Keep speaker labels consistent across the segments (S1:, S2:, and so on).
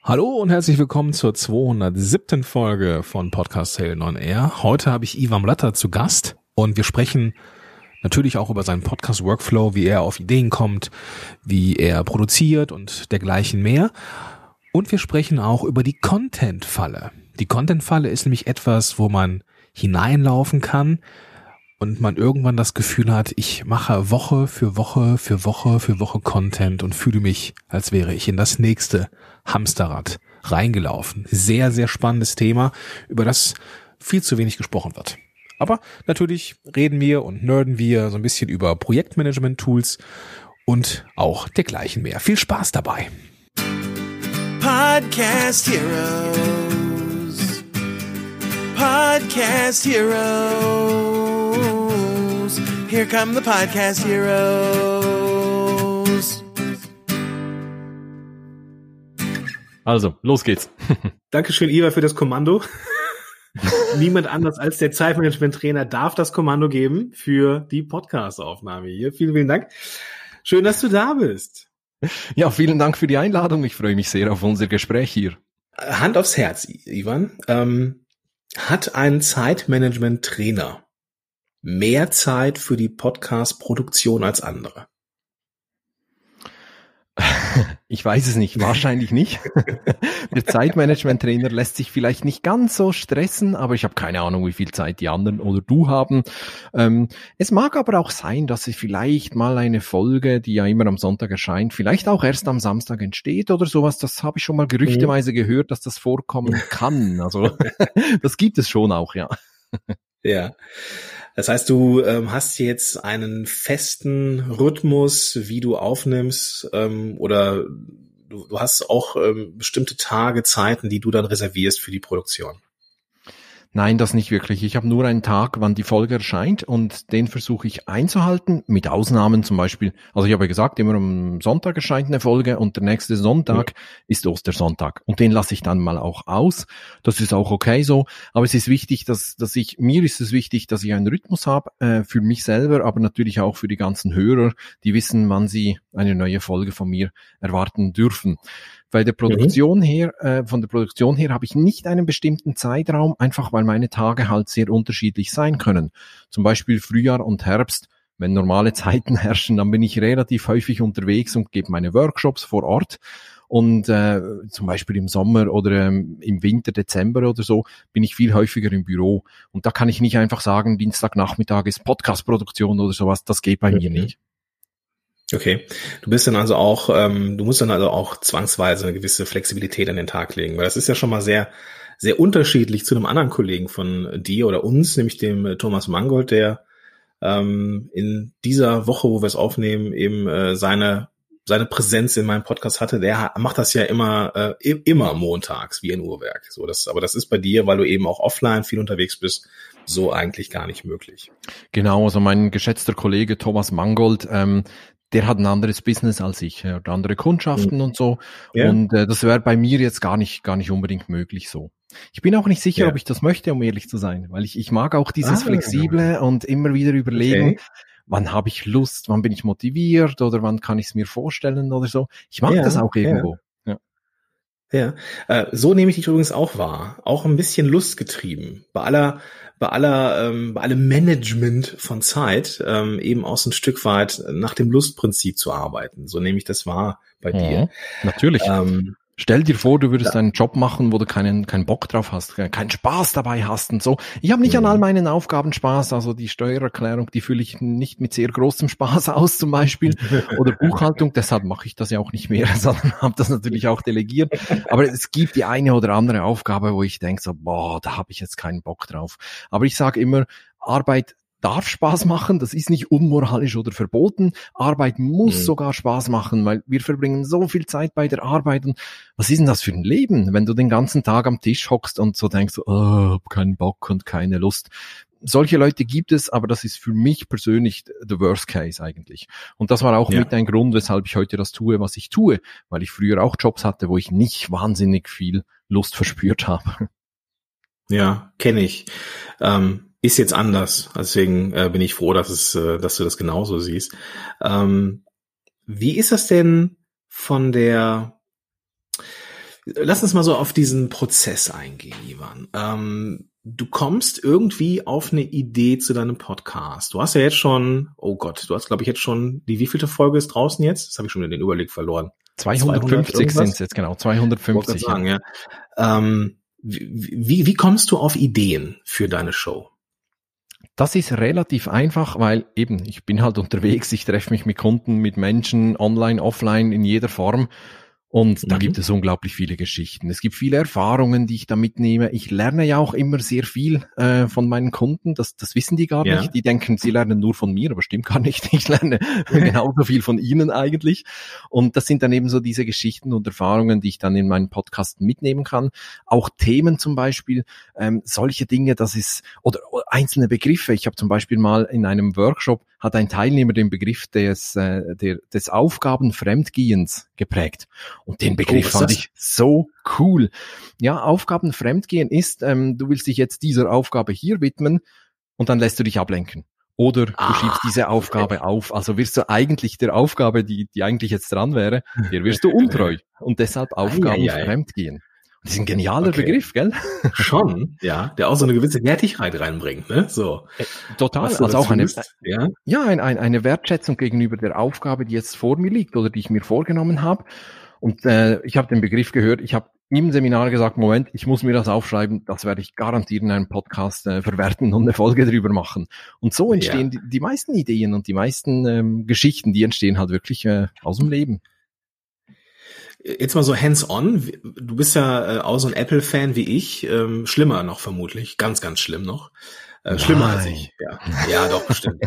S1: Hallo und herzlich willkommen zur 207. Folge von Podcast Helden on Air. Heute habe ich Ivan Blatter zu Gast und wir sprechen natürlich auch über seinen Podcast-Workflow, wie er auf Ideen kommt, wie er produziert und dergleichen mehr. Und wir sprechen auch über die Content-Falle. Die Content-Falle ist nämlich etwas, wo man hineinlaufen kann und man irgendwann das Gefühl hat, ich mache Woche für Woche für Woche für Woche Content und fühle mich, als wäre ich in das nächste Hamsterrad reingelaufen. Sehr, sehr spannendes Thema, über das viel zu wenig gesprochen wird. Aber natürlich reden wir und nerden wir so ein bisschen über Projektmanagement-Tools und auch dergleichen mehr. Viel Spaß dabei.
S2: Podcast Heroes. Podcast Heroes. Here come the Podcast Heroes.
S3: Also, los geht's.
S4: Dankeschön, Iva, für das Kommando. Niemand anders als der Zeitmanagement-Trainer darf das Kommando geben für die Podcast-Aufnahme hier. Vielen, vielen Dank. Schön, dass du da bist.
S3: Ja, vielen Dank für die Einladung. Ich freue mich sehr auf unser Gespräch hier.
S4: Hand aufs Herz, Ivan. Hat ein Zeitmanagement-Trainer mehr Zeit für die Podcast-Produktion als andere?
S3: Ich weiß es nicht, wahrscheinlich nicht. Der Zeitmanagement-Trainer lässt sich vielleicht nicht ganz so stressen, aber ich habe keine Ahnung, wie viel Zeit die anderen oder du haben. Es mag aber auch sein, dass es vielleicht mal eine Folge, die ja immer am Sonntag erscheint, vielleicht auch erst am Samstag entsteht oder sowas. Das habe ich schon mal gerüchteweise gehört, dass das vorkommen kann. Also das gibt es schon auch, ja.
S4: Ja. Das heißt, du hast jetzt einen festen Rhythmus, wie du aufnimmst, oder du hast auch bestimmte Tage, Zeiten, die du dann reservierst für die Produktion.
S3: Nein, das nicht wirklich. Ich habe nur einen Tag, wann die Folge erscheint und den versuche ich einzuhalten, mit Ausnahmen zum Beispiel. Also ich habe ja gesagt, immer am Sonntag erscheint eine Folge und der nächste Sonntag ist Ostersonntag und den lasse ich dann mal auch aus. Das ist auch okay so, aber es ist wichtig, mir ist es wichtig, dass ich einen Rhythmus habe, für mich selber, aber natürlich auch für die ganzen Hörer, die wissen, wann sie eine neue Folge von mir erwarten dürfen. Von der Produktion her habe ich nicht einen bestimmten Zeitraum, einfach weil meine Tage halt sehr unterschiedlich sein können. Zum Beispiel Frühjahr und Herbst, wenn normale Zeiten herrschen, dann bin ich relativ häufig unterwegs und gebe meine Workshops vor Ort. Und zum Beispiel im Sommer oder im Winter, Dezember oder so, bin ich viel häufiger im Büro. Und da kann ich nicht einfach sagen, Dienstagnachmittag ist Podcast-Produktion oder sowas, das geht bei mir nicht.
S4: Okay, du musst dann also auch zwangsweise eine gewisse Flexibilität an den Tag legen, weil das ist ja schon mal sehr, sehr unterschiedlich zu einem anderen Kollegen von dir oder uns, nämlich dem Thomas Mangold, der in dieser Woche, wo wir es aufnehmen, eben seine Präsenz in meinem Podcast hatte. Der macht das ja immer montags wie ein Uhrwerk. Aber das ist bei dir, weil du eben auch offline viel unterwegs bist, so eigentlich gar nicht möglich.
S3: Genau, also mein geschätzter Kollege Thomas Mangold, der hat ein anderes Business als ich, er hat andere Kundschaften und so. Ja. Und das wäre bei mir jetzt gar nicht unbedingt möglich so. Ich bin auch nicht sicher, ob ich das möchte, um ehrlich zu sein, weil ich mag auch dieses Flexible und immer wieder überlegen, wann habe ich Lust, wann bin ich motiviert oder wann kann ich es mir vorstellen oder so. Ich mag das auch irgendwo.
S4: Ja, so nehme ich dich übrigens auch wahr. Auch ein bisschen lustgetrieben. Bei allem Management von Zeit, eben auch so ein Stück weit nach dem Lustprinzip zu arbeiten. So nehme ich das wahr bei dir.
S3: Natürlich. Stell dir vor, du würdest einen Job machen, wo du keinen Bock drauf hast, keinen Spaß dabei hast und so. Ich habe nicht an all meinen Aufgaben Spaß, also die Steuererklärung, die fülle ich nicht mit sehr großem Spaß aus zum Beispiel oder Buchhaltung, deshalb mache ich das ja auch nicht mehr, sondern habe das natürlich auch delegiert. Aber es gibt die eine oder andere Aufgabe, wo ich denke so, da habe ich jetzt keinen Bock drauf. Aber ich sage immer, Arbeit darf Spaß machen, das ist nicht unmoralisch oder verboten. Arbeit muss sogar Spaß machen, weil wir verbringen so viel Zeit bei der Arbeit. Und was ist denn das für ein Leben, wenn du den ganzen Tag am Tisch hockst und so denkst, hab keinen Bock und keine Lust. Solche Leute gibt es, aber das ist für mich persönlich the worst case eigentlich. Und das war auch mit ein Grund, weshalb ich heute das tue, was ich tue, weil ich früher auch Jobs hatte, wo ich nicht wahnsinnig viel Lust verspürt habe.
S4: Ja, kenne ich. Ist jetzt anders, deswegen bin ich froh, dass du das genauso siehst. Wie ist das denn von der Lass uns mal so auf diesen Prozess eingehen, Ivan. Du kommst irgendwie auf eine Idee zu deinem Podcast. Du hast ja jetzt schon, oh Gott, du hast, glaube ich, jetzt schon, die wievielte Folge ist draußen jetzt? Das habe ich schon in den Überblick verloren.
S3: 250 sind es jetzt, genau, 250.
S4: Ich sagen, ja. Wie kommst du auf Ideen für deine Show?
S3: Das ist relativ einfach, weil eben, ich bin halt unterwegs, ich treffe mich mit Kunden, mit Menschen, online, offline, in jeder Form. Und da gibt es unglaublich viele Geschichten. Es gibt viele Erfahrungen, die ich da mitnehme. Ich lerne ja auch immer sehr viel von meinen Kunden. Das wissen die gar nicht. Die denken, sie lernen nur von mir, aber stimmt gar nicht. Ich lerne genauso viel von ihnen eigentlich. Und das sind dann eben so diese Geschichten und Erfahrungen, die ich dann in meinen Podcast mitnehmen kann. Auch Themen zum Beispiel, solche Dinge, das ist, oder einzelne Begriffe. Ich habe zum Beispiel mal in einem Workshop, hat ein Teilnehmer den Begriff des Aufgabenfremdgehens geprägt. Und den Begriff fand ich so cool. Ja, Aufgabenfremdgehen ist, du willst dich jetzt dieser Aufgabe hier widmen und dann lässt du dich ablenken. Oder du schiebst diese Aufgabe auf. Also wirst du eigentlich der Aufgabe, die eigentlich jetzt dran wäre, der wirst du untreu. Und deshalb Aufgabenfremdgehen. Das ist ein genialer Begriff, gell?
S4: Schon, ja, der auch so eine gewisse Wertigkeit reinbringt, ne? So.
S3: Total, also auch eine Wertschätzung gegenüber der Aufgabe, die jetzt vor mir liegt oder die ich mir vorgenommen habe. Und ich habe den Begriff gehört, ich habe im Seminar gesagt, Moment, ich muss mir das aufschreiben, das werde ich garantiert in einem Podcast verwerten und eine Folge drüber machen. Und so entstehen die meisten Ideen und die meisten Geschichten, die entstehen halt wirklich aus dem Leben.
S4: Jetzt mal so hands-on. Du bist ja auch so ein Apple-Fan wie ich. Schlimmer noch vermutlich. Ganz, ganz schlimm noch. Schlimmer als ich. Ja, doch, bestimmt.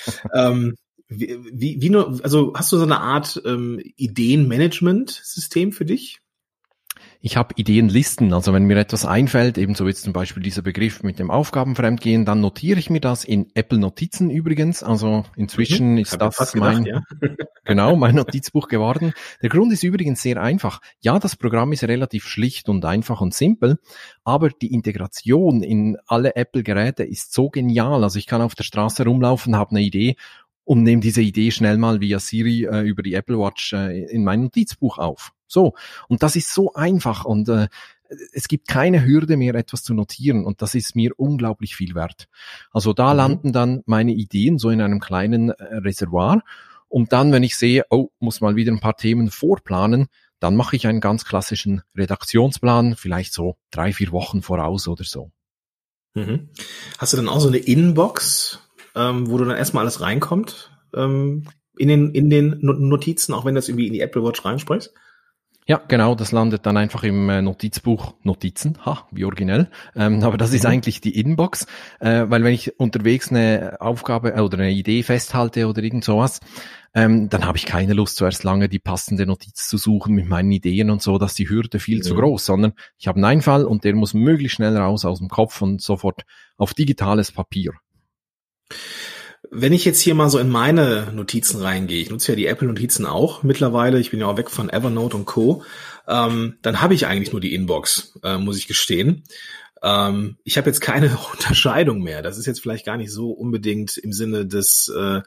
S4: Also hast du so eine Art Ideenmanagement-System für dich?
S3: Ich habe Ideenlisten, also wenn mir etwas einfällt, ebenso jetzt zum Beispiel dieser Begriff mit dem Aufgabenfremdgehen, dann notiere ich mir das in Apple Notizen übrigens, also inzwischen ist das mein Notizbuch geworden. Der Grund ist übrigens sehr einfach. Ja, das Programm ist relativ schlicht und einfach und simpel, aber die Integration in alle Apple-Geräte ist so genial, also ich kann auf der Straße rumlaufen, habe eine Idee und nehme diese Idee schnell mal via Siri über die Apple Watch in mein Notizbuch auf. So, und das ist so einfach und es gibt keine Hürde mehr, etwas zu notieren und das ist mir unglaublich viel wert. Also da landen dann meine Ideen so in einem kleinen Reservoir und dann, wenn ich sehe, muss mal wieder ein paar Themen vorplanen, dann mache ich einen ganz klassischen Redaktionsplan, vielleicht so 3-4 Wochen voraus oder so.
S4: Mhm. Hast du dann auch so eine Inbox, wo du dann erstmal alles reinkommt in den Notizen, auch wenn das irgendwie in die Apple Watch reinsprichst?
S3: Ja, genau, das landet dann einfach im Notizbuch Notizen, wie originell, aber das ist eigentlich die Inbox, weil wenn ich unterwegs eine Aufgabe oder eine Idee festhalte oder irgend sowas, dann habe ich keine Lust, zuerst lange die passende Notiz zu suchen mit meinen Ideen und so, dass die Hürde viel zu groß, sondern ich habe einen Einfall und der muss möglichst schnell raus aus dem Kopf und sofort auf digitales Papier.
S4: Wenn ich jetzt hier mal so in meine Notizen reingehe, ich nutze ja die Apple-Notizen auch mittlerweile, ich bin ja auch weg von Evernote und Co., dann habe ich eigentlich nur die Inbox, muss ich gestehen. Ich habe jetzt keine Unterscheidung mehr. Das ist jetzt vielleicht gar nicht so unbedingt im Sinne des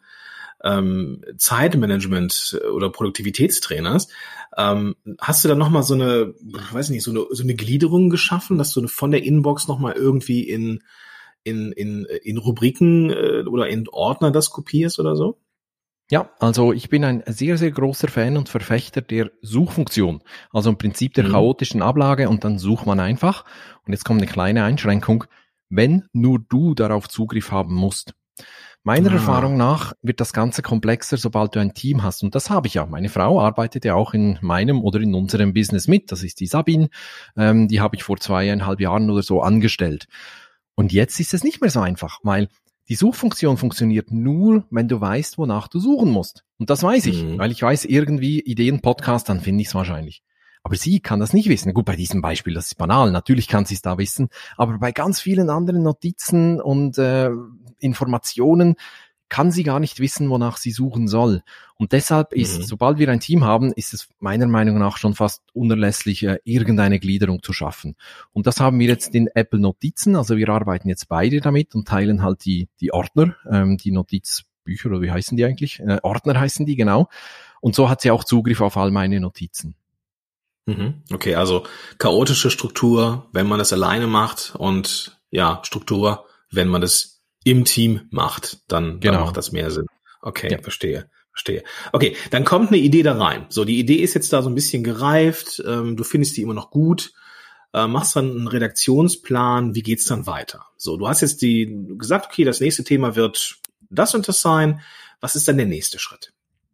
S4: Zeitmanagement oder Produktivitätstrainers. Hast du da nochmal so eine, weiß nicht, so eine Gliederung geschaffen, dass du von der Inbox nochmal irgendwie in Rubriken oder in Ordner das kopierst oder so?
S3: Ja, also ich bin ein sehr, sehr großer Fan und Verfechter der Suchfunktion. Also im Prinzip der chaotischen Ablage und dann sucht man einfach. Und jetzt kommt eine kleine Einschränkung, wenn nur du darauf Zugriff haben musst. Meiner Erfahrung nach wird das Ganze komplexer, sobald du ein Team hast. Und das habe ich ja. Meine Frau arbeitet ja auch in meinem oder in unserem Business mit. Das ist die Sabine. Die habe ich vor 2,5 Jahren oder so angestellt. Und jetzt ist es nicht mehr so einfach, weil die Suchfunktion funktioniert nur, wenn du weißt, wonach du suchen musst. Und das weiß ich, weil ich weiß irgendwie Ideen, Podcast, dann finde ich es wahrscheinlich. Aber sie kann das nicht wissen. Gut, bei diesem Beispiel, das ist banal, natürlich kann sie es da wissen, aber bei ganz vielen anderen Notizen und Informationen kann sie gar nicht wissen, wonach sie suchen soll. Und deshalb ist, sobald wir ein Team haben, ist es meiner Meinung nach schon fast unerlässlich, irgendeine Gliederung zu schaffen. Und das haben wir jetzt in Apple Notizen, also wir arbeiten jetzt beide damit und teilen halt die Ordner, die Notizbücher, oder wie heißen die eigentlich? Ordner heißen die, genau. Und so hat sie auch Zugriff auf all meine Notizen.
S4: Okay, also chaotische Struktur, wenn man das alleine macht und ja, Struktur, wenn man das im Team macht, dann macht das mehr Sinn. Okay, ja. Verstehe. Okay, dann kommt eine Idee da rein. So, die Idee ist jetzt da so ein bisschen gereift, du findest die immer noch gut, machst dann einen Redaktionsplan, wie geht's dann weiter? So, du hast jetzt gesagt, okay, das nächste Thema wird das und das sein. Was ist dann der nächste Schritt?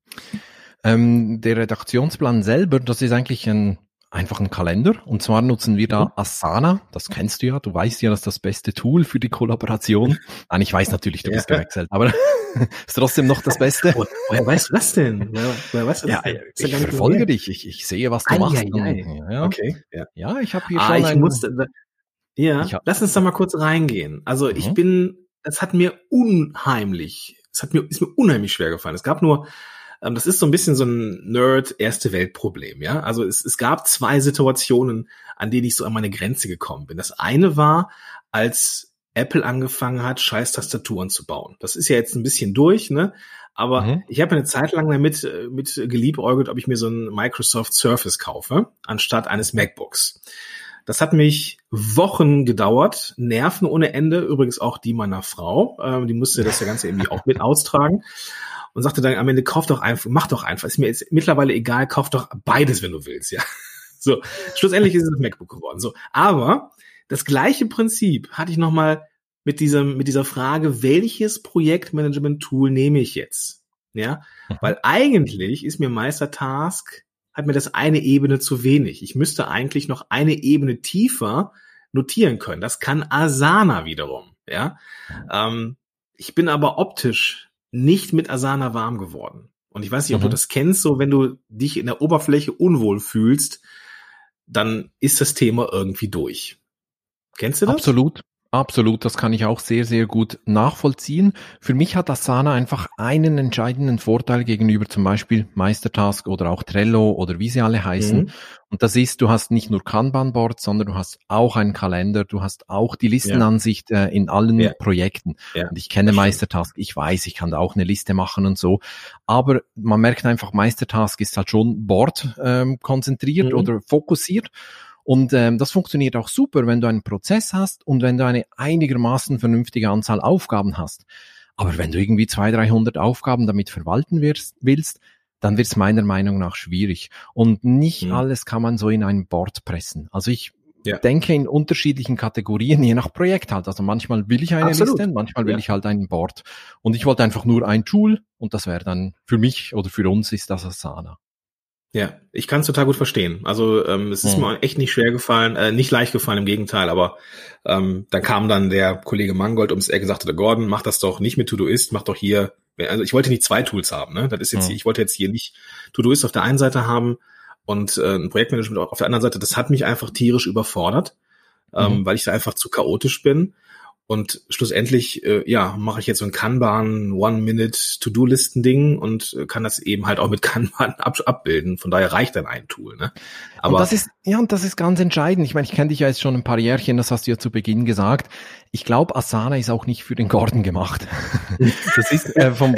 S3: Der Redaktionsplan selber, das ist eigentlich einfach ein Kalender. Und zwar nutzen wir da Asana. Das kennst du ja. Du weißt ja, das ist das beste Tool für die Kollaboration. Nein, ich weiß natürlich, du bist gewechselt, aber ist trotzdem noch das Beste.
S4: Woher weißt du das denn? Woher weißt du das denn?
S3: Ich verfolge dich. Ich sehe, was du machst.
S4: Ja. Okay.
S3: Ja, ich habe hier schon
S4: lass uns da mal kurz reingehen. Also ist mir unheimlich schwer gefallen. Es gab nur das ist so ein bisschen so ein Nerd-Erste-Welt-Problem, ja. Also es gab 2 Situationen, an denen ich so an meine Grenze gekommen bin. Das eine war, als Apple angefangen hat, scheiß Tastaturen zu bauen. Das ist ja jetzt ein bisschen durch, ne? Aber ich habe eine Zeit lang damit geliebäugelt, ob ich mir so ein Microsoft Surface kaufe, anstatt eines MacBooks. Das hat mich Wochen gedauert, Nerven ohne Ende, übrigens auch die meiner Frau. Die musste das Ganze irgendwie auch mit austragen. Und sagte dann am Ende, mach doch einfach, ist mir jetzt mittlerweile egal, kauf doch beides, wenn du willst, ja. So, schlussendlich ist es ein MacBook geworden, so. Aber das gleiche Prinzip hatte ich nochmal mit dieser Frage, welches Projektmanagement-Tool nehme ich jetzt? Ja, weil eigentlich ist mir Meistertask, hat mir das eine Ebene zu wenig. Ich müsste eigentlich noch eine Ebene tiefer notieren können. Das kann Asana wiederum, ja. Ich bin aber optisch nicht mit Asana warm geworden. Und ich weiß nicht, ob du das kennst, so wenn du dich in der Oberfläche unwohl fühlst, dann ist das Thema irgendwie durch. Kennst du das?
S3: Absolut, das kann ich auch sehr, sehr gut nachvollziehen. Für mich hat Asana einfach einen entscheidenden Vorteil gegenüber zum Beispiel Meistertask oder auch Trello oder wie sie alle heißen. Und das ist, du hast nicht nur Kanban-Boards, sondern du hast auch einen Kalender, du hast auch die Listenansicht in allen Projekten. Ja. Und ich kenne Meistertask, ich weiß, ich kann da auch eine Liste machen und so. Aber man merkt einfach, Meistertask ist halt schon Board konzentriert oder fokussiert. Und das funktioniert auch super, wenn du einen Prozess hast und wenn du eine einigermaßen vernünftige Anzahl Aufgaben hast. Aber wenn du irgendwie 200-300 Aufgaben damit verwalten willst, dann wird es meiner Meinung nach schwierig. Und nicht alles kann man so in ein Board pressen. Also ich denke in unterschiedlichen Kategorien, je nach Projekt halt. Also manchmal will ich eine Liste, manchmal will ich halt ein Board. Und ich wollte einfach nur ein Tool und das wäre dann für mich oder für uns ist das Asana.
S4: Ja, ich kann es total gut verstehen. Also es ist mir echt nicht schwer gefallen, nicht leicht gefallen, im Gegenteil, aber da kam dann der Kollege Mangold ums Eck und sagte, Gordon, mach das doch nicht mit Todoist, mach doch hier, also ich wollte nicht 2 Tools haben, ne? Das ist jetzt ich wollte jetzt hier nicht Todoist auf der einen Seite haben und ein Projektmanagement auf der anderen Seite. Das hat mich einfach tierisch überfordert, weil ich da einfach zu chaotisch bin. Und schlussendlich, mache ich jetzt so ein Kanban One-Minute-To-Do-Listen-Ding und kann das eben halt auch mit Kanban abbilden. Von daher reicht dann ein Tool, ne? Aber
S3: und das ist ganz entscheidend. Ich meine, ich kenne dich ja jetzt schon ein paar Jährchen, das hast du ja zu Beginn gesagt. Ich glaube, Asana ist auch nicht für den Gordon gemacht. Das ist vom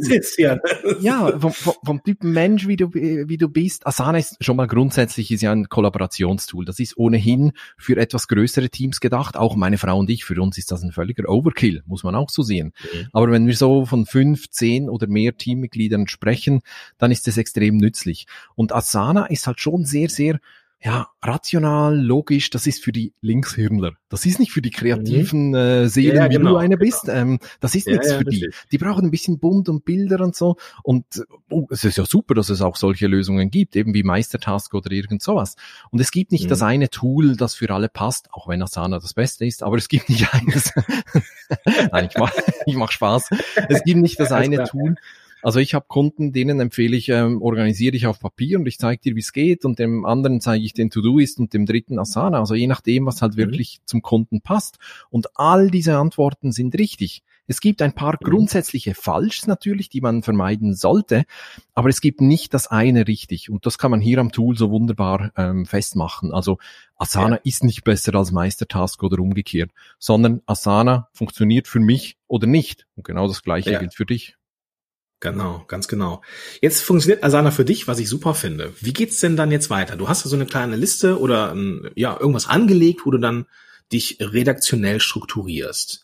S3: Typ Mensch, wie du bist. Asana ist schon mal grundsätzlich ist ja ein Kollaborationstool. Das ist ohnehin für etwas größere Teams gedacht. Auch meine Frau und ich, für uns ist das ein völliger Overkill, muss man auch so sehen. Aber wenn wir so von 5, 10 oder mehr Teammitgliedern sprechen, dann ist das extrem nützlich. Und Asana ist halt schon sehr, sehr rational, logisch, das ist für die Linkshirnler. Das ist nicht für die kreativen Seelen, wie du eine bist. Das ist nichts für die. Die brauchen ein bisschen bunt und Bilder und so. Und es ist ja super, dass es auch solche Lösungen gibt, eben wie Meistertask oder irgend sowas. Und es gibt nicht das eine Tool, das für alle passt, auch wenn Asana das Beste ist, aber es gibt nicht eines. Nein, ich mach Spaß. Es gibt nicht das eine Tool. Also ich habe Kunden, denen empfehle ich, organisiere ich auf Papier und ich zeige dir, wie es geht und dem anderen zeige ich den To-Do-Ist und dem dritten Asana. Also je nachdem, was halt wirklich zum Kunden passt. Und all diese Antworten sind richtig. Es gibt ein paar grundsätzliche Falschs natürlich, die man vermeiden sollte, aber es gibt nicht das eine richtig. Und das kann man hier am Tool so wunderbar festmachen. Also Asana ist nicht besser als Meistertask oder umgekehrt, sondern Asana funktioniert für mich oder nicht. Und genau das Gleiche gilt für dich.
S4: Genau, ganz genau. Jetzt funktioniert Asana für dich, was ich super finde. Wie geht's denn dann jetzt weiter? Du hast ja so eine kleine Liste oder irgendwas angelegt, wo du dann dich redaktionell strukturierst.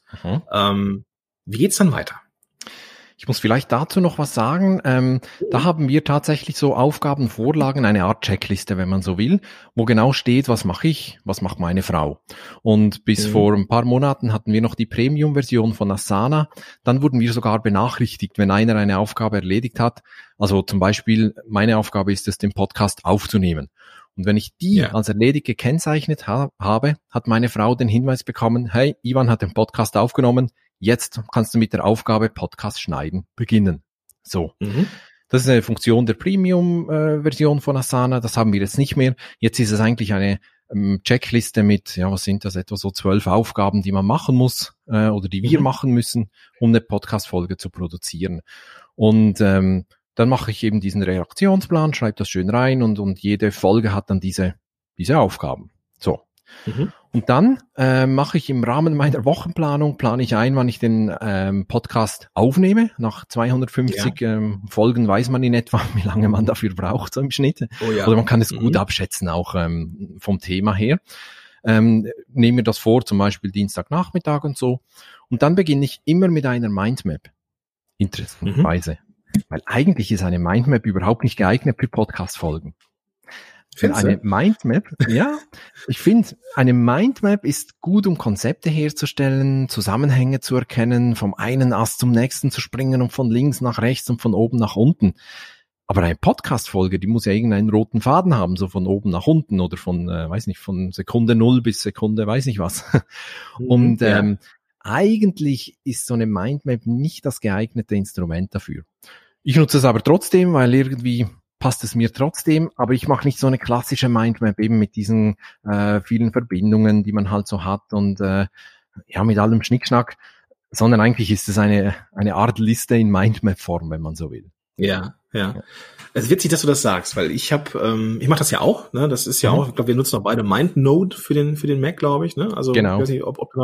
S4: Wie geht's dann weiter?
S3: Ich muss vielleicht dazu noch was sagen. Da haben wir tatsächlich so Aufgabenvorlagen, eine Art Checkliste, wenn man so will, wo genau steht, was mache ich, was macht meine Frau. Und bis vor ein paar Monaten hatten wir noch die Premium-Version von Asana. Dann wurden wir sogar benachrichtigt, wenn einer eine Aufgabe erledigt hat. Also zum Beispiel, meine Aufgabe ist es, den Podcast aufzunehmen. Und wenn ich die als erledigt gekennzeichnet habe, hat meine Frau den Hinweis bekommen, hey, Ivan hat den Podcast aufgenommen, jetzt kannst du mit der Aufgabe Podcast schneiden beginnen. So. Das ist eine Funktion der Premium-Version von Asana, das haben wir jetzt nicht mehr. Jetzt ist es eigentlich eine Checkliste mit, was sind das, etwa so 12 Aufgaben, die man machen muss oder die wir machen müssen, um eine Podcast-Folge zu produzieren. Und dann mache ich eben diesen Redaktionsplan, schreibe das schön rein und jede Folge hat dann diese Aufgaben. So. Und dann mache ich im Rahmen meiner Wochenplanung, plane ich ein, wann ich den Podcast aufnehme. Nach 250 Folgen weiß man in etwa, wie lange man dafür braucht, so im Schnitt. Oder man kann es gut abschätzen, auch vom Thema her. Nehme mir das vor, zum Beispiel Dienstagnachmittag und so. Und dann beginne ich immer mit einer Mindmap. Interessanterweise. Weil eigentlich ist eine Mindmap überhaupt nicht geeignet für Podcast-Folgen. Für eine Mindmap, ich finde, eine Mindmap ist gut, um Konzepte herzustellen, Zusammenhänge zu erkennen, vom einen Ast zum nächsten zu springen und von links nach rechts und von oben nach unten. Aber eine Podcast-Folge, die muss ja irgendeinen roten Faden haben, so von oben nach unten oder von, von Sekunde 0 bis Sekunde weiß nicht was. Und eigentlich ist so eine Mindmap nicht das geeignete Instrument dafür. Ich nutze es aber trotzdem, weil irgendwie passt es mir trotzdem, aber ich mache nicht so eine klassische Mindmap eben mit diesen vielen Verbindungen, die man halt so hat und mit allem Schnickschnack, sondern eigentlich ist es eine Art Liste in Mindmap-Form, wenn man so will.
S4: Ja. Es ist witzig, dass du das sagst, weil ich mache das ja auch, ne? Das ist ja auch, ich glaube, wir nutzen auch beide MindNote für den Mac, glaube ich, ne? Also
S3: genau.
S4: Ich weiß nicht, ob du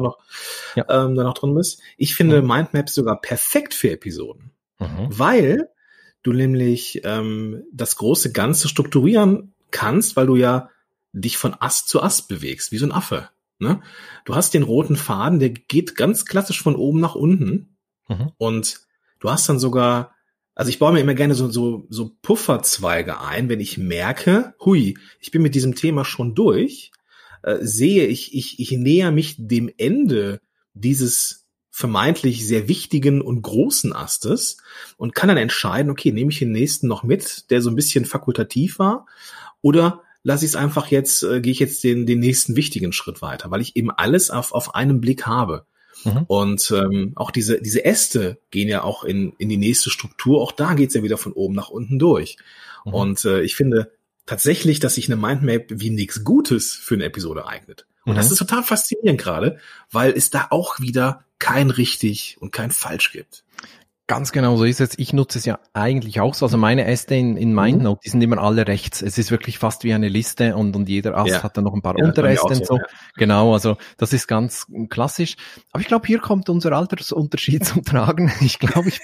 S4: da noch drin bist. Ich finde Mindmaps sogar perfekt für Episoden, weil du nämlich das große Ganze strukturieren kannst, weil du ja dich von Ast zu Ast bewegst, wie so ein Affe. Ne? Du hast den roten Faden, der geht ganz klassisch von oben nach unten und du hast dann sogar, also ich baue mir immer gerne so Pufferzweige ein, wenn ich merke, ich bin mit diesem Thema schon durch, sehe ich näher mich dem Ende dieses vermeintlich sehr wichtigen und großen Astes und kann dann entscheiden, okay, nehme ich den nächsten noch mit, der so ein bisschen fakultativ war, oder lasse ich es einfach jetzt, gehe ich jetzt den nächsten wichtigen Schritt weiter, weil ich eben alles auf einen Blick habe. Und auch diese Äste gehen ja auch in die nächste Struktur, auch da geht's ja wieder von oben nach unten durch. Und ich finde tatsächlich, dass sich eine Mindmap wie nichts Gutes für eine Episode eignet. Und das ist total faszinierend gerade, weil es da auch wieder kein richtig und kein falsch gibt.
S3: Ganz genau so ist es. Ich nutze es ja eigentlich auch so. Also meine Äste in MindNote, die sind immer alle rechts. Es ist wirklich fast wie eine Liste und jeder Ast hat dann noch ein paar Unteräste und so. Ja. Genau, also das ist ganz klassisch. Aber ich glaube, hier kommt unser Altersunterschied zum Tragen. Ich glaube, ich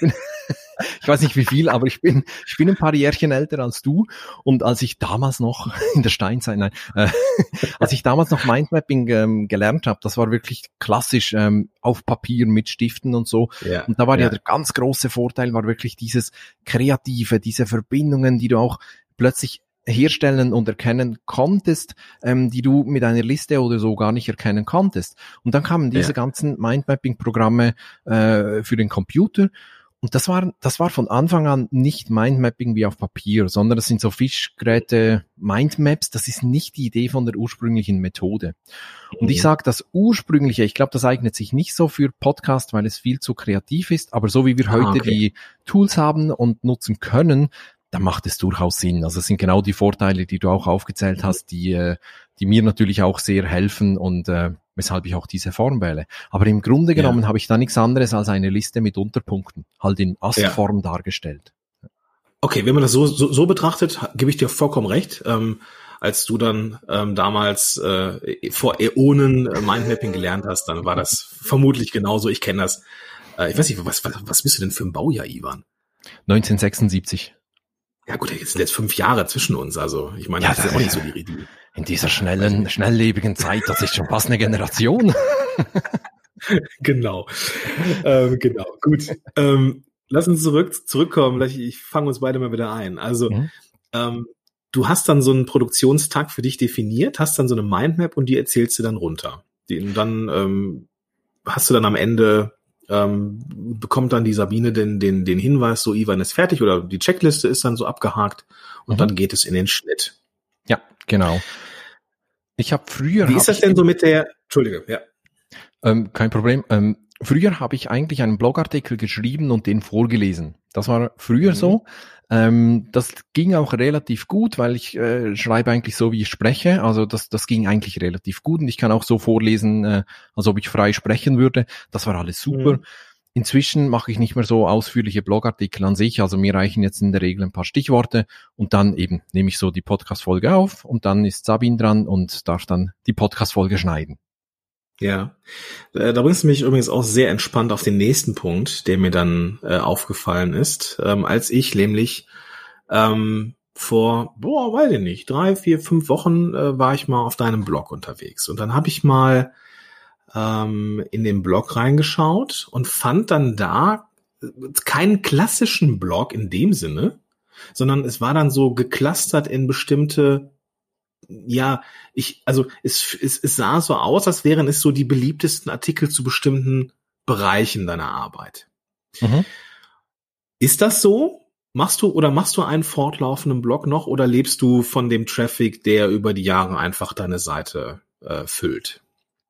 S3: weiß nicht wie viel, aber ich bin ein paar Jährchen älter als du. Und als ich damals noch in der Steinzeit, als ich damals noch Mindmapping gelernt habe, das war wirklich klassisch auf Papier mit Stiften und so. Ja, und da war ja der ganz große Vorteil, war wirklich dieses Kreative, diese Verbindungen, die du auch plötzlich herstellen und erkennen konntest, die du mit einer Liste oder so gar nicht erkennen konntest. Und dann kamen diese ganzen Mindmapping-Programme für den Computer. Und das war von Anfang an nicht Mindmapping wie auf Papier, sondern das sind so Fischgeräte Mindmaps. Das ist nicht die Idee von der ursprünglichen Methode. Und ich sage, das Ursprüngliche, ich glaube, das eignet sich nicht so für Podcast, weil es viel zu kreativ ist. Aber so wie wir heute die Tools haben und nutzen können, da macht es durchaus Sinn. Also es sind genau die Vorteile, die du auch aufgezählt hast, die mir natürlich auch sehr helfen und weshalb ich auch diese Form wähle. Aber im Grunde genommen habe ich da nichts anderes als eine Liste mit Unterpunkten, halt in Astform dargestellt.
S4: Okay, wenn man das so betrachtet, gebe ich dir vollkommen recht. Als du dann damals vor Äonen Mindmapping gelernt hast, dann war das vermutlich genauso. Ich kenne das. Ich weiß nicht, was bist du denn für ein Baujahr, Ivan?
S3: 1976.
S4: Ja gut, jetzt sind jetzt 5 Jahre zwischen uns, also ich meine,
S3: Ja,
S4: das ist ja auch nicht so die
S3: in dieser schnelllebigen Zeit, das ist schon fast eine Generation.
S4: Genau. Genau, gut. Lass uns zurückkommen, ich fange uns beide mal wieder ein. Also, du hast dann so einen Produktionstag für dich definiert, hast dann so eine Mindmap und die erzählst du dann runter. Und dann hast du dann am Ende bekommt dann die Sabine den Hinweis, so Ivan ist fertig oder die Checkliste ist dann so abgehakt und dann geht es in den Schnitt.
S3: Ja, genau. Ich habe früher...
S4: Wie ist das denn so mit der... Entschuldige, ja.
S3: Kein Problem. Früher habe ich eigentlich einen Blogartikel geschrieben und den vorgelesen. Das war früher so. Das ging auch relativ gut, weil ich schreibe eigentlich so, wie ich spreche. Also das ging eigentlich relativ gut und ich kann auch so vorlesen, als ob ich frei sprechen würde. Das war alles super. Inzwischen mache ich nicht mehr so ausführliche Blogartikel an sich. Also mir reichen jetzt in der Regel ein paar Stichworte und dann eben nehme ich so die Podcast-Folge auf und dann ist Sabine dran und darf dann die Podcast-Folge schneiden.
S4: Ja, da bringst du mich übrigens auch sehr entspannt auf den nächsten Punkt, der mir dann aufgefallen ist, als ich nämlich vor, weiß ich nicht, 3, 4, 5 Wochen war ich mal auf deinem Blog unterwegs und dann habe ich mal in den Blog reingeschaut und fand dann da keinen klassischen Blog in dem Sinne, sondern es war dann so geclustert in bestimmte es sah so aus, als wären es so die beliebtesten Artikel zu bestimmten Bereichen deiner Arbeit. Ist das so? Machst du einen fortlaufenden Blog noch oder lebst du von dem Traffic, der über die Jahre einfach deine Seite füllt?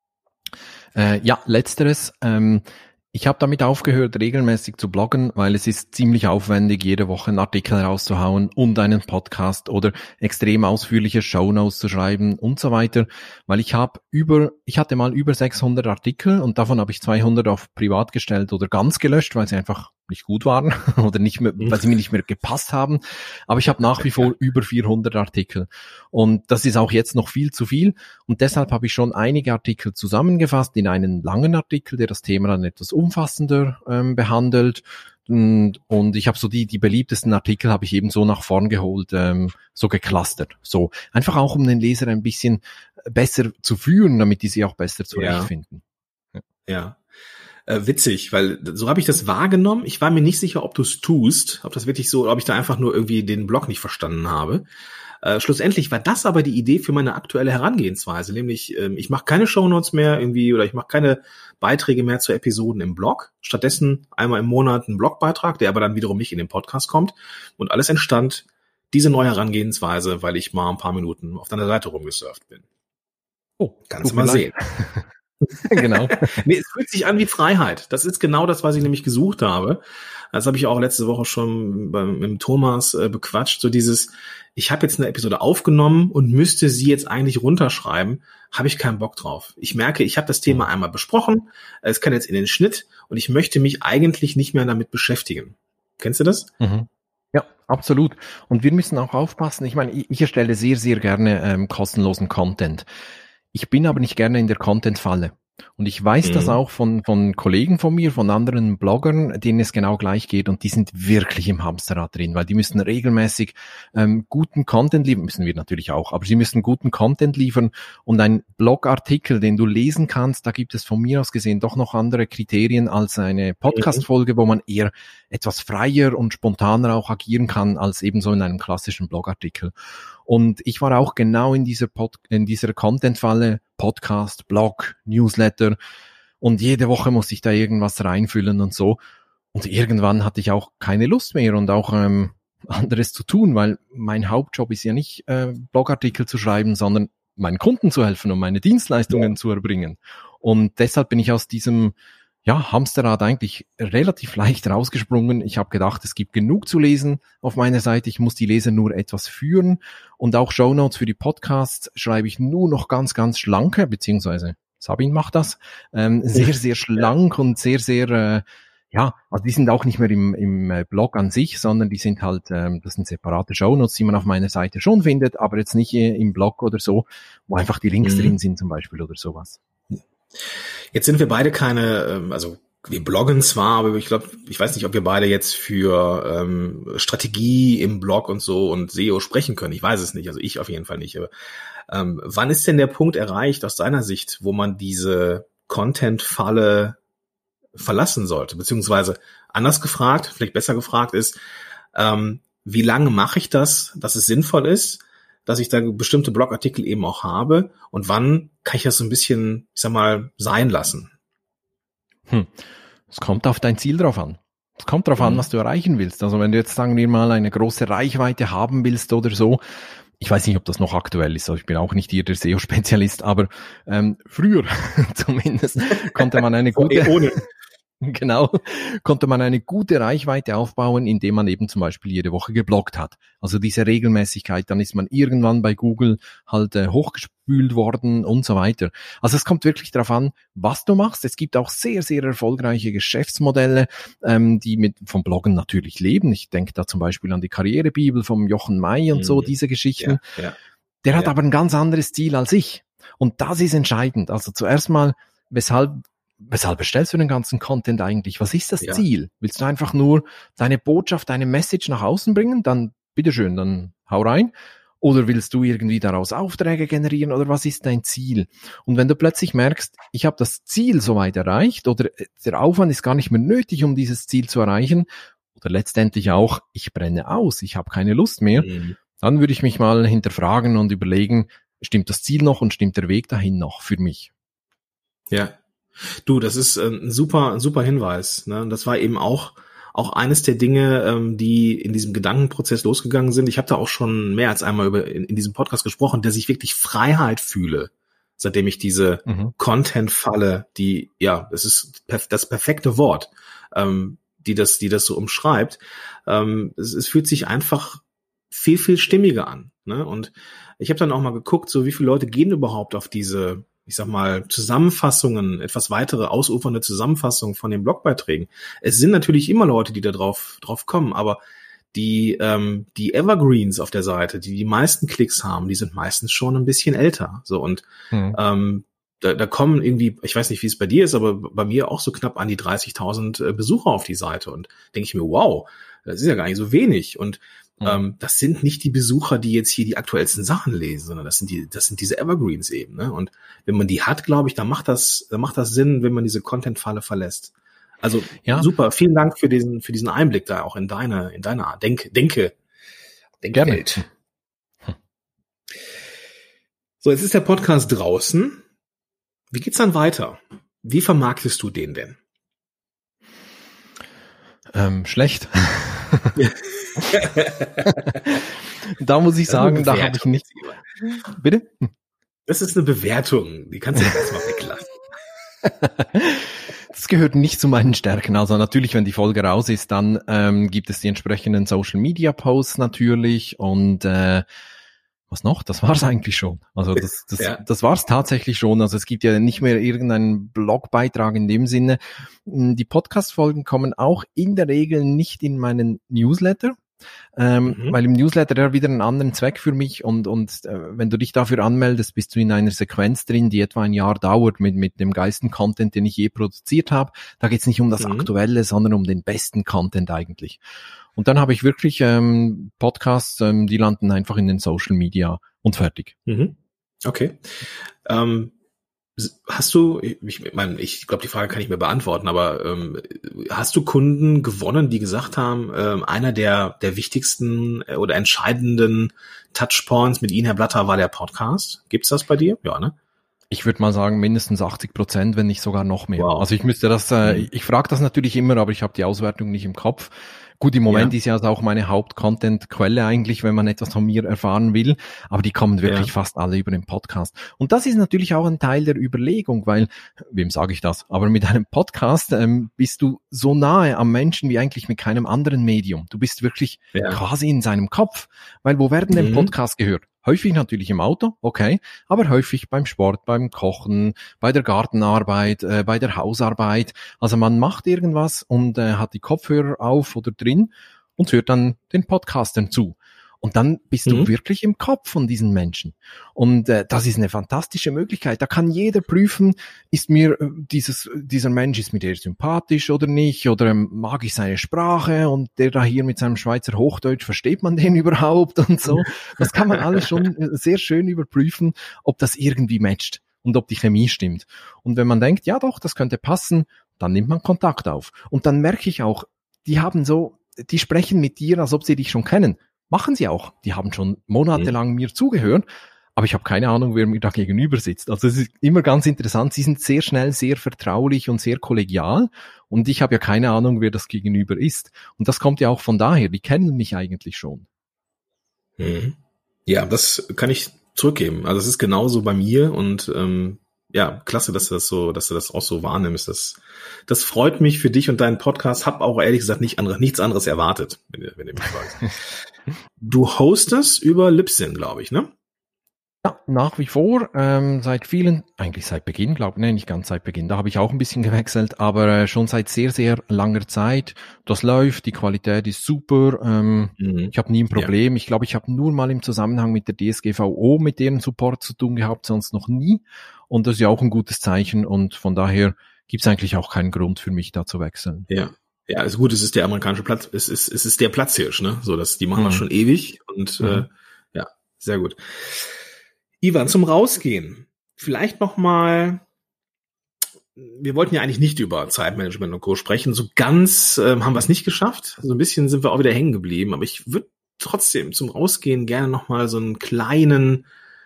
S3: Ja, letzteres. Ich habe damit aufgehört, regelmäßig zu bloggen, weil es ist ziemlich aufwendig, jede Woche einen Artikel rauszuhauen und einen Podcast oder extrem ausführliche Shownotes zu schreiben und so weiter, weil ich hatte mal über 600 Artikel und davon habe ich 200 auf privat gestellt oder ganz gelöscht, weil sie einfach nicht gut waren oder nicht mehr, weil sie mir nicht mehr gepasst haben. Aber ich habe nach wie vor über 400 Artikel und das ist auch jetzt noch viel zu viel und deshalb habe ich schon einige Artikel zusammengefasst in einen langen Artikel, der das Thema dann etwas umfassender behandelt und ich habe so die beliebtesten Artikel habe ich eben so nach vorn geholt, so geclustert. So einfach auch, um den Leser ein bisschen besser zu führen, damit die sie auch besser zurechtfinden.
S4: Ja. Witzig, weil so habe ich das wahrgenommen. Ich war mir nicht sicher, ob du es tust, ob das wirklich so, ob ich da einfach nur irgendwie den Blog nicht verstanden habe. Schlussendlich war das aber die Idee für meine aktuelle Herangehensweise, nämlich ich mache keine Shownotes mehr irgendwie oder ich mache keine Beiträge mehr zu Episoden im Blog. Stattdessen einmal im Monat einen Blogbeitrag, der aber dann wiederum nicht in den Podcast kommt. Und alles entstand diese neue Herangehensweise, weil ich mal ein paar Minuten auf deiner Seite rumgesurft bin.
S3: Oh,
S4: kannst du mal sehen.
S3: Genau.
S4: Nee, es fühlt sich an wie Freiheit. Das ist genau das, was ich nämlich gesucht habe. Das habe ich auch letzte Woche schon mit Thomas bequatscht. So dieses, ich habe jetzt eine Episode aufgenommen und müsste sie jetzt eigentlich runterschreiben, habe ich keinen Bock drauf. Ich merke, ich habe das Thema einmal besprochen, es kann jetzt in den Schnitt und ich möchte mich eigentlich nicht mehr damit beschäftigen. Kennst du das?
S3: Ja, absolut. Und wir müssen auch aufpassen. Ich meine, ich erstelle sehr, sehr gerne kostenlosen Content. Ich bin aber nicht gerne in der Content-Falle. Und ich weiß das auch von Kollegen von mir, von anderen Bloggern, denen es genau gleich geht und die sind wirklich im Hamsterrad drin, weil die müssen regelmäßig guten Content liefern, müssen wir natürlich auch, aber sie müssen guten Content liefern und ein Blogartikel, den du lesen kannst, da gibt es von mir aus gesehen doch noch andere Kriterien als eine Podcast-Folge, wo man eher etwas freier und spontaner auch agieren kann als eben so in einem klassischen Blogartikel. Und ich war auch genau in dieser Content-Falle, Podcast, Blog, Newsletter und jede Woche musste ich da irgendwas reinfüllen und so. Und irgendwann hatte ich auch keine Lust mehr und auch anderes zu tun, weil mein Hauptjob ist ja nicht Blogartikel zu schreiben, sondern meinen Kunden zu helfen und meine Dienstleistungen zu erbringen. Und deshalb bin ich aus diesem Hamsterrad eigentlich relativ leicht rausgesprungen. Ich habe gedacht, es gibt genug zu lesen auf meiner Seite. Ich muss die Leser nur etwas führen. Und auch Shownotes für die Podcasts schreibe ich nur noch ganz, ganz schlanke, beziehungsweise Sabine macht das, sehr, sehr schlank und sehr, sehr, also die sind auch nicht mehr im Blog an sich, sondern die sind halt, das sind separate Shownotes, die man auf meiner Seite schon findet, aber jetzt nicht im Blog oder so, wo einfach die Links drin sind zum Beispiel oder sowas.
S4: Jetzt sind wir beide keine, also wir bloggen zwar, aber ich glaube, ich weiß nicht, ob wir beide jetzt für Strategie im Blog und so und SEO sprechen können. Ich weiß es nicht, also ich auf jeden Fall nicht. Aber, wann ist denn der Punkt erreicht aus deiner Sicht, wo man diese Content-Falle verlassen sollte? Beziehungsweise anders gefragt, vielleicht besser gefragt ist, wie lange mache ich das, dass es sinnvoll ist, dass ich da bestimmte Blogartikel eben auch habe, und wann kann ich das so ein bisschen, ich sag mal, sein lassen?
S3: Es kommt auf dein Ziel drauf an. Es kommt darauf an, was du erreichen willst. Also wenn du jetzt, sagen wir mal, eine große Reichweite haben willst oder so, ich weiß nicht, ob das noch aktuell ist, also ich bin auch nicht hier der SEO-Spezialist, aber früher zumindest konnte man eine gute... Genau, konnte man eine gute Reichweite aufbauen, indem man eben zum Beispiel jede Woche gebloggt hat. Also diese Regelmäßigkeit, dann ist man irgendwann bei Google halt hochgespült worden und so weiter. Also es kommt wirklich darauf an, was du machst. Es gibt auch sehr, sehr erfolgreiche Geschäftsmodelle, die vom Bloggen natürlich leben. Ich denke da zum Beispiel an die Karrierebibel vom Jochen May und so, diese Geschichten. Ja. Der hat aber ein ganz anderes Ziel als ich. Und das ist entscheidend. Also zuerst mal, weshalb erstellst du den ganzen Content eigentlich? Was ist das Ziel? Willst du einfach nur deine Botschaft, deine Message nach außen bringen? Dann bitteschön, dann hau rein. Oder willst du irgendwie daraus Aufträge generieren? Oder was ist dein Ziel? Und wenn du plötzlich merkst, ich habe das Ziel soweit erreicht oder der Aufwand ist gar nicht mehr nötig, um dieses Ziel zu erreichen, oder letztendlich auch, ich brenne aus, ich habe keine Lust mehr, dann würde ich mich mal hinterfragen und überlegen, stimmt das Ziel noch und stimmt der Weg dahin noch für mich?
S4: Ja. Du, das ist ein super Hinweis. Ne? Und das war eben auch eines der Dinge, die in diesem Gedankenprozess losgegangen sind. Ich habe da auch schon mehr als einmal in diesem Podcast gesprochen, dass ich wirklich Freiheit fühle, seitdem ich diese Content-Falle, die, ja, das ist das perfekte Wort, die das so umschreibt. Es fühlt sich einfach viel, viel stimmiger an. Ne? Und ich habe dann auch mal geguckt, so wie viele Leute gehen überhaupt auf diese, ich sag mal, Zusammenfassungen, etwas weitere ausufernde Zusammenfassungen von den Blogbeiträgen. Es sind natürlich immer Leute, die da drauf kommen, aber die Evergreens auf der Seite, die meisten Klicks haben, die sind meistens schon ein bisschen älter. So, und da kommen irgendwie, ich weiß nicht, wie es bei dir ist, aber bei mir auch so knapp an die 30.000 Besucher auf die Seite, und denke ich mir, wow, das ist ja gar nicht so wenig. Und das sind nicht die Besucher, die jetzt hier die aktuellsten Sachen lesen, sondern das sind diese Evergreens eben. Ne? Und wenn man die hat, glaube ich, dann macht das Sinn, wenn man diese Content-Falle verlässt. Also super, vielen Dank für diesen Einblick da auch in deine Art. Denke Welt. So, jetzt ist der Podcast draußen. Wie geht's dann weiter? Wie vermarktest du den denn?
S3: Schlecht. Da muss ich sagen, da habe ich nicht. Bitte?
S4: Das ist eine Bewertung, die kannst du jetzt erstmal weglassen.
S3: Das gehört nicht zu meinen Stärken. Also natürlich, wenn die Folge raus ist, dann gibt es die entsprechenden Social Media Posts natürlich, und was noch? Das war's eigentlich schon. Also das war's tatsächlich schon. Also es gibt ja nicht mehr irgendeinen Blogbeitrag in dem Sinne. Die Podcast-Folgen kommen auch in der Regel nicht in meinen Newsletter, weil im Newsletter der wieder einen anderen Zweck für mich, und wenn du dich dafür anmeldest, bist du in einer Sequenz drin, die etwa ein Jahr dauert mit dem geilsten Content, den ich je produziert habe. Da geht's nicht um das Aktuelle, sondern um den besten Content eigentlich. Und dann habe ich wirklich Podcasts, die landen einfach in den Social Media und fertig.
S4: Okay. Hast du, ich meine, ich glaube, die Frage kann ich mir beantworten, aber hast du Kunden gewonnen, die gesagt haben, einer der wichtigsten oder entscheidenden Touchpoints mit Ihnen, Herr Blatter, war der Podcast? Gibt's das bei dir? Ja, ne?
S3: Ich würde mal sagen, mindestens 80%, wenn nicht sogar noch mehr. Wow. Also ich müsste das, ich frage das natürlich immer, aber ich habe die Auswertung nicht im Kopf. Gut, im Moment ist ja auch meine Haupt-Content-Quelle eigentlich, wenn man etwas von mir erfahren will, aber die kommen wirklich fast alle über den Podcast. Und das ist natürlich auch ein Teil der Überlegung, weil, wem sage ich das, aber mit einem Podcast bist du so nahe am Menschen wie eigentlich mit keinem anderen Medium. Du bist wirklich quasi in seinem Kopf, weil wo werden denn Podcasts gehört? Häufig natürlich im Auto, okay, aber häufig beim Sport, beim Kochen, bei der Gartenarbeit, bei der Hausarbeit. Also man macht irgendwas und hat die Kopfhörer auf oder drin und hört dann den Podcastern zu. Und dann bist du wirklich im Kopf von diesen Menschen. Und das ist eine fantastische Möglichkeit. Da kann jeder prüfen, ist mir dieser Mensch, ist mir der sympathisch oder nicht, oder mag ich seine Sprache, und der da hier mit seinem Schweizer Hochdeutsch, versteht man den überhaupt und so. Das kann man alles schon sehr schön überprüfen, ob das irgendwie matcht und ob die Chemie stimmt. Und wenn man denkt, ja doch, das könnte passen, dann nimmt man Kontakt auf. Und dann merke ich auch, die sprechen mit dir, als ob sie dich schon kennen. Machen sie auch. Die haben schon monatelang mir zugehört, aber ich habe keine Ahnung, wer mir da gegenüber sitzt. Also es ist immer ganz interessant. Sie sind sehr schnell, sehr vertraulich und sehr kollegial, und ich habe ja keine Ahnung, wer das Gegenüber ist. Und das kommt ja auch von daher. Die kennen mich eigentlich schon.
S4: Ja, das kann ich zurückgeben. Also es ist genauso bei mir, und ja, klasse, dass du das auch so wahrnimmst. Das freut mich für dich und deinen Podcast. Hab auch ehrlich gesagt nichts anderes erwartet, wenn du mich fragst. Du hostest über Libsyn, glaube ich, ne?
S3: Ja, nach wie vor, eigentlich seit Beginn, nicht ganz seit Beginn, da habe ich auch ein bisschen gewechselt, aber schon seit sehr, sehr langer Zeit. Das läuft, die Qualität ist super, ich habe nie ein Problem. Ich glaube, ich habe nur mal im Zusammenhang mit der DSGVO mit deren Support zu tun gehabt, sonst noch nie. Und das ist ja auch ein gutes Zeichen, und von daher gibt es eigentlich auch keinen Grund für mich, da zu wechseln.
S4: Ja, ist gut, es ist der amerikanische Platz, es ist der Platzhirsch, ne? So, die machen das schon ewig, und ja, sehr gut. Ivan, zum Rausgehen, vielleicht nochmal, wir wollten ja eigentlich nicht über Zeitmanagement und Co. sprechen, so ganz haben wir es nicht geschafft, so ein bisschen sind wir auch wieder hängen geblieben, aber ich würde trotzdem zum Rausgehen gerne nochmal so einen kleinen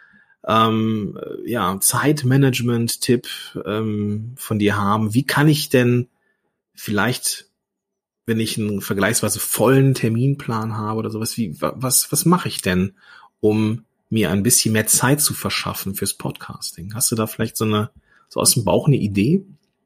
S4: Zeitmanagement-Tipp von dir haben. Wie kann ich denn vielleicht, wenn ich einen vergleichsweise vollen Terminplan habe oder sowas, was mache ich denn, um mir ein bisschen mehr Zeit zu verschaffen fürs Podcasting? Hast du da vielleicht so aus dem Bauch eine Idee?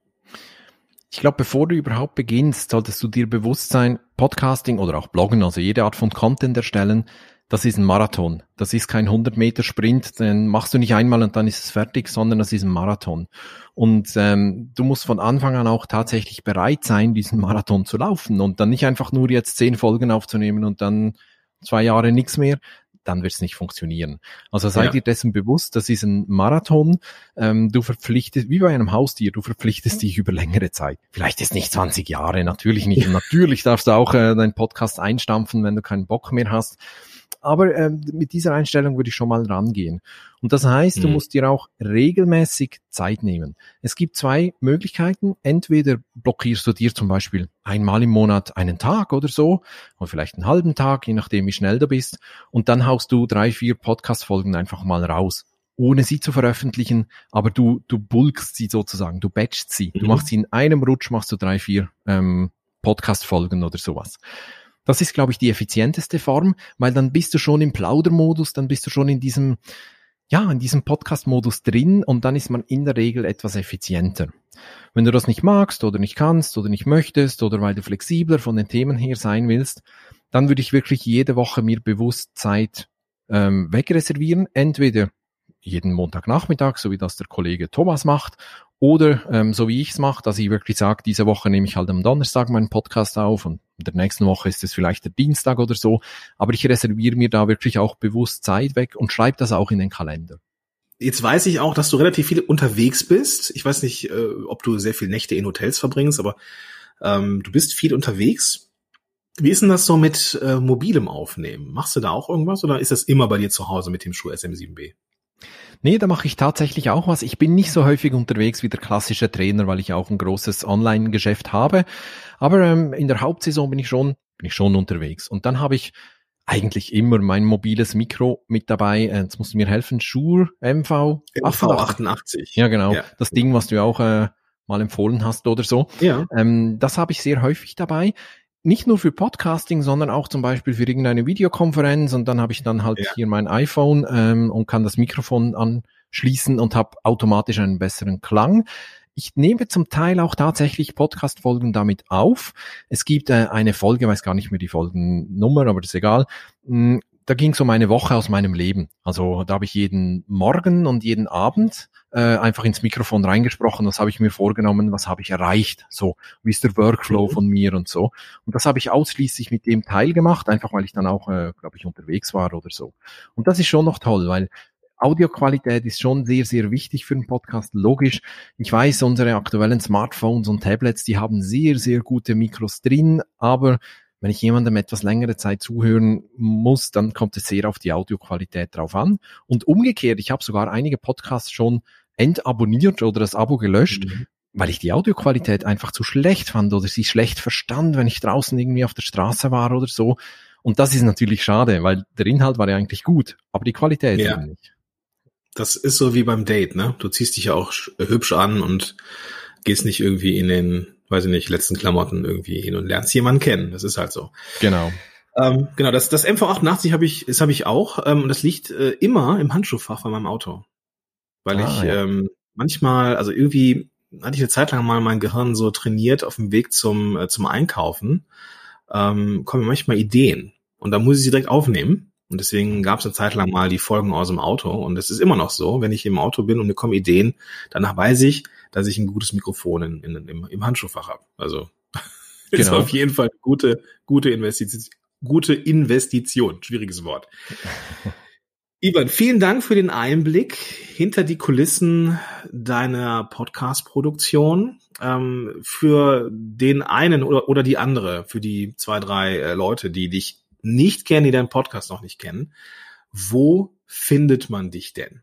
S3: Ich glaube, bevor du überhaupt beginnst, solltest du dir bewusst sein, Podcasting oder auch Bloggen, also jede Art von Content erstellen, das ist ein Marathon. Das ist kein 100-Meter-Sprint, den machst du nicht einmal und dann ist es fertig, sondern das ist ein Marathon. Und du musst von Anfang an auch tatsächlich bereit sein, diesen Marathon zu laufen, und dann nicht einfach nur jetzt 10 Folgen aufzunehmen und dann 2 Jahre nichts mehr. Dann wird es nicht funktionieren. Also sei dir dessen bewusst, das ist ein Marathon. Du verpflichtest, wie bei einem Haustier, du verpflichtest dich über längere Zeit. Vielleicht ist nicht 20 Jahre, natürlich nicht. Und natürlich darfst du auch deinen Podcast einstampfen, wenn du keinen Bock mehr hast. Aber mit dieser Einstellung würde ich schon mal rangehen. Und das heißt, du musst dir auch regelmäßig Zeit nehmen. Es gibt 2 Möglichkeiten. Entweder blockierst du dir zum Beispiel einmal im Monat einen Tag oder so, oder vielleicht einen halben Tag, je nachdem wie schnell du bist. Und dann haust du 3-4 Podcast-Folgen einfach mal raus, ohne sie zu veröffentlichen. Aber du bulkst sie sozusagen, du batchst sie. Du machst sie in einem Rutsch, machst du 3-4 Podcast-Folgen oder sowas. Das ist, glaube ich, die effizienteste Form, weil dann bist du schon im Plaudermodus, dann bist du schon in diesem Podcast-Modus drin, und dann ist man in der Regel etwas effizienter. Wenn du das nicht magst oder nicht kannst oder nicht möchtest oder weil du flexibler von den Themen her sein willst, dann würde ich wirklich jede Woche mir bewusst Zeit wegreservieren, entweder jeden Montagnachmittag, so wie das der Kollege Thomas macht, oder so wie ich es mache, dass ich wirklich sage, diese Woche nehme ich halt am Donnerstag meinen Podcast auf und in der nächsten Woche ist es vielleicht der Dienstag oder so, aber ich reserviere mir da wirklich auch bewusst Zeit weg und schreibe das auch in den Kalender.
S4: Jetzt weiß ich auch, dass du relativ viel unterwegs bist. Ich weiß nicht, ob du sehr viele Nächte in Hotels verbringst, aber du bist viel unterwegs. Wie ist denn das so mit mobilem Aufnehmen? Machst du da auch irgendwas oder ist das immer bei dir zu Hause mit dem Shure SM7B?
S3: Nee, da mache ich tatsächlich auch was. Ich bin nicht so häufig unterwegs wie der klassische Trainer, weil ich auch ein großes Online-Geschäft habe. Aber in der Hauptsaison bin ich schon unterwegs. Und dann habe ich eigentlich immer mein mobiles Mikro mit dabei. Jetzt musst du mir helfen. Shure MV88. Ja, genau. Ja. Das Ding, was du ja auch mal empfohlen hast oder so. Ja. Das habe ich sehr häufig dabei. Nicht nur für Podcasting, sondern auch zum Beispiel für irgendeine Videokonferenz, und dann habe ich dann halt hier mein iPhone und kann das Mikrofon anschließen und habe automatisch einen besseren Klang. Ich nehme zum Teil auch tatsächlich Podcast-Folgen damit auf. Es gibt eine Folge, weiß gar nicht mehr die Folgennummer, aber das ist egal. da ging so meine Woche aus meinem Leben. Also da habe ich jeden Morgen und jeden Abend einfach ins Mikrofon reingesprochen, was habe ich mir vorgenommen, was habe ich erreicht, so wie ist der Workflow von mir und so. Und das habe ich ausschließlich mit dem Teil gemacht, einfach weil ich dann auch, glaube ich, unterwegs war oder so. Und das ist schon noch toll, weil Audioqualität ist schon sehr, sehr wichtig für einen Podcast. Logisch, ich weiß, unsere aktuellen Smartphones und Tablets, die haben sehr, sehr gute Mikros drin, aber wenn ich jemandem etwas längere Zeit zuhören muss, dann kommt es sehr auf die Audioqualität drauf an. Und umgekehrt, ich habe sogar einige Podcasts schon entabonniert oder das Abo gelöscht, weil ich die Audioqualität einfach zu schlecht fand oder sie schlecht verstand, wenn ich draußen irgendwie auf der Straße war oder so. Und das ist natürlich schade, weil der Inhalt war ja eigentlich gut, aber die Qualität eben nicht.
S4: Das ist so wie beim Date, ne? Du ziehst dich ja auch hübsch an und gehst nicht irgendwie in den, weiß ich nicht, letzten Klamotten irgendwie hin und lernst jemanden kennen. Das ist halt so.
S3: Genau.
S4: Genau, das MV88 habe ich auch. Und das liegt immer im Handschuhfach von meinem Auto. Weil ich manchmal, also irgendwie hatte ich eine Zeit lang mal mein Gehirn so trainiert auf dem Weg zum Einkaufen, kommen manchmal Ideen. Und da muss ich sie direkt aufnehmen. Und deswegen gab es eine Zeit lang mal die Folgen aus dem Auto. Und es ist immer noch so, wenn ich im Auto bin und mir kommen Ideen, danach weiß ich, dass ich ein gutes Mikrofon im Handschuhfach habe. Also ist auf jeden Fall eine gute Investition. Schwieriges Wort. Ivan, vielen Dank für den Einblick hinter die Kulissen deiner Podcast-Produktion. Für den einen oder die andere, für die 2, 3 Leute, die dich nicht kennen, die deinen Podcast noch nicht kennen. Wo findet man dich denn?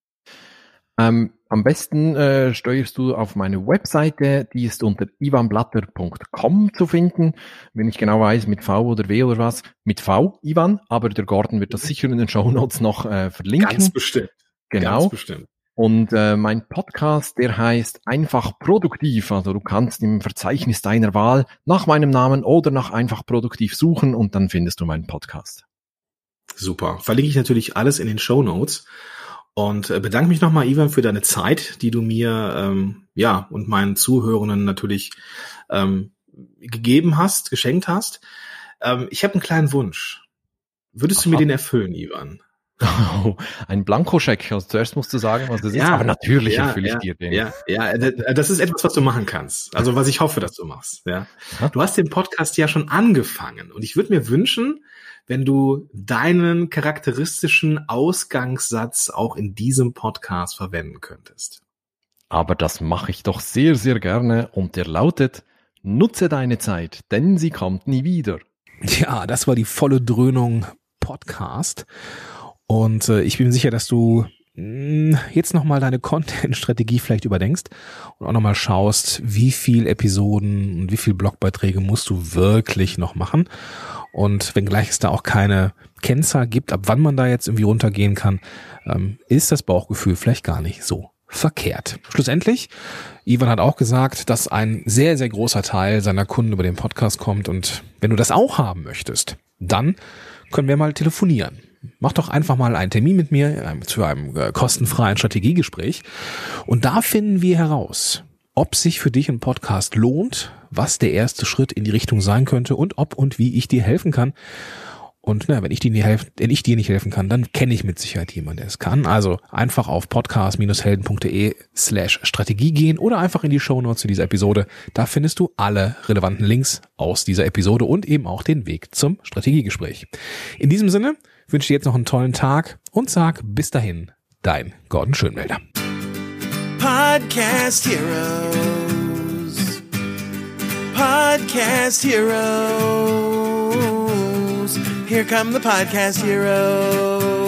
S3: Am besten steuerst du auf meine Webseite, die ist unter ivanblatter.com zu finden. Wenn ich genau weiß, mit V oder W oder was, mit V, Ivan, aber der Gordon wird das sicher in den Shownotes noch verlinken.
S4: Ganz bestimmt.
S3: Genau.
S4: Ganz bestimmt.
S3: Und mein Podcast, der heißt Einfach Produktiv. Also du kannst im Verzeichnis deiner Wahl nach meinem Namen oder nach Einfach Produktiv suchen und dann findest du meinen Podcast.
S4: Super. Verlinke ich natürlich alles in den Shownotes. Und bedanke mich nochmal, Ivan, für deine Zeit, die du mir und meinen Zuhörenden natürlich geschenkt hast. Ich habe einen kleinen Wunsch. Würdest du mir den erfüllen, Ivan?
S3: Oh, ein Blankoscheck. Also zuerst musst du sagen, was das ist, aber natürlich erfülle ich dir den.
S4: Ja, das ist etwas, was du machen kannst. Also was ich hoffe, dass du machst. Ja. Du hast den Podcast ja schon angefangen und ich würde mir wünschen, wenn du deinen charakteristischen Ausgangssatz auch in diesem Podcast verwenden könntest.
S3: Aber das mache ich doch sehr, sehr gerne und der lautet: Nutze deine Zeit, denn sie kommt nie wieder.
S1: Ja, das war die volle Dröhnung Podcast. Und ich bin sicher, dass du jetzt nochmal deine Content-Strategie vielleicht überdenkst und auch nochmal schaust, wie viel Episoden und wie viel Blogbeiträge musst du wirklich noch machen. Und wenngleich es da auch keine Kennzahl gibt, ab wann man da jetzt irgendwie runtergehen kann, ist das Bauchgefühl vielleicht gar nicht so verkehrt. Schlussendlich, Ivan hat auch gesagt, dass ein sehr, sehr großer Teil seiner Kunden über den Podcast kommt. Und wenn du das auch haben möchtest, dann können wir mal telefonieren. Mach doch einfach mal einen Termin mit mir zu einem kostenfreien Strategiegespräch. Und da finden wir heraus, ob sich für dich ein Podcast lohnt, was der erste Schritt in die Richtung sein könnte und ob und wie ich dir helfen kann. Und wenn ich dir nicht helfen kann, dann kenne ich mit Sicherheit jemanden, der es kann. Also einfach auf podcast-helden.de/Strategie gehen oder einfach in die Shownotes zu dieser Episode. Da findest du alle relevanten Links aus dieser Episode und eben auch den Weg zum Strategiegespräch. In diesem Sinne wünsche ich dir jetzt noch einen tollen Tag und sag bis dahin, dein Gordon Schönwälder.
S2: Podcast Heroes. Podcast Heroes. Here come the Podcast Heroes.